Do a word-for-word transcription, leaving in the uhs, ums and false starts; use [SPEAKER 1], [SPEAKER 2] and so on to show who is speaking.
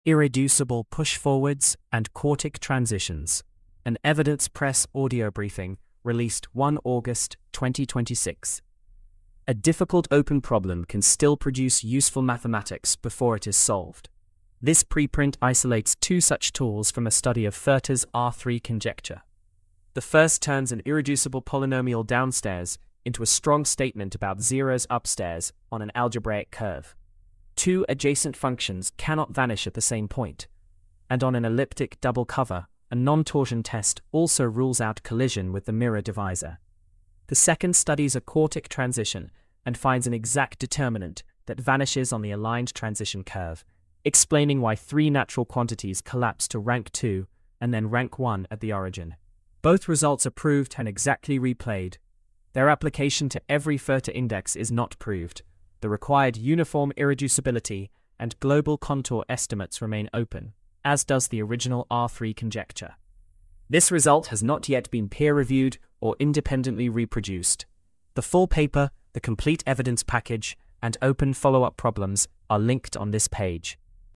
[SPEAKER 1] Irreducible push-forwards and quartic transitions. An Evidence Press audio briefing released the first of August twenty twenty-six. A difficult open problem can still produce useful mathematics before it is solved. This preprint isolates two such tools from a study of Furter's R three conjecture. The first turns an irreducible polynomial downstairs into a strong statement about zeros upstairs on an algebraic curve. Two adjacent functions cannot vanish at the same point, and on an elliptic double cover, a non-torsion test also rules out collision with the mirror divisor. The second studies a quartic transition and finds an exact determinant that vanishes on the aligned transition curve, explaining why three natural quantities collapse to rank two and then rank one at the origin. Both results are proved and exactly replayed. Their application to every Furter index is not proved. The required uniform irreducibility and global contour estimates remain open, as does the original R three conjecture. This result has not yet been peer-reviewed or independently reproduced. The full paper, the complete evidence package, and open follow-up problems are linked on this page.